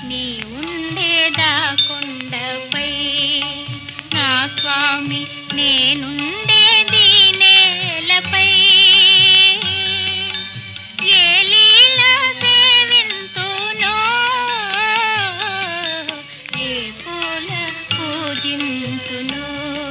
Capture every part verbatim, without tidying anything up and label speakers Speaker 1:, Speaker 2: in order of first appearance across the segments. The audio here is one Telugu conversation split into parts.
Speaker 1: నీ ఉండేదా కొండపై నా స్వామి నేనుండేది నేలపై ఏ లీల సేవింతునో ఏ పూల పూజింతునో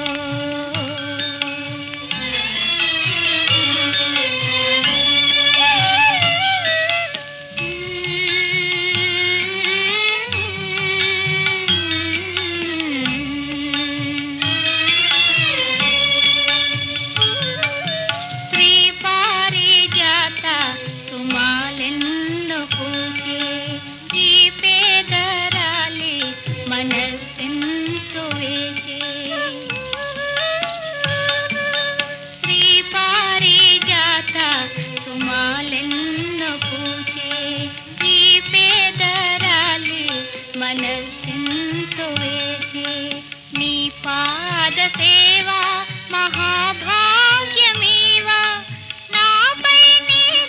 Speaker 1: సుమాలెన్నో పూచే ఈ పేదరాలి మనసెంతో వేచే శ్రీ పారిజాత సుమాలెన్నో పూచే ఈ పేదరాలి మనసెంతో వేచే నీ పాద సేవ మహాభాగ్యమీవా నాపై నీ